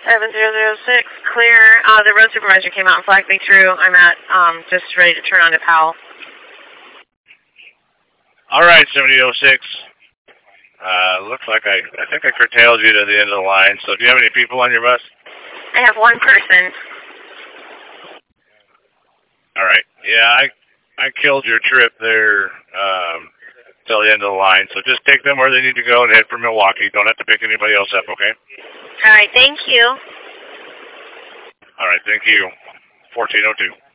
7006, clear. The road supervisor came out and flagged me through. I'm at, just ready to turn on to Powell. All right, 7006. Looks like I think I curtailed you to the end of the line. So do you have any people on your bus? I have one person. All right. Yeah, I killed your trip there till the end of the line. So just take them where they need to go and head for Milwaukee. Don't have to pick anybody else up, okay? All right, thank you. All right, thank you. 1402.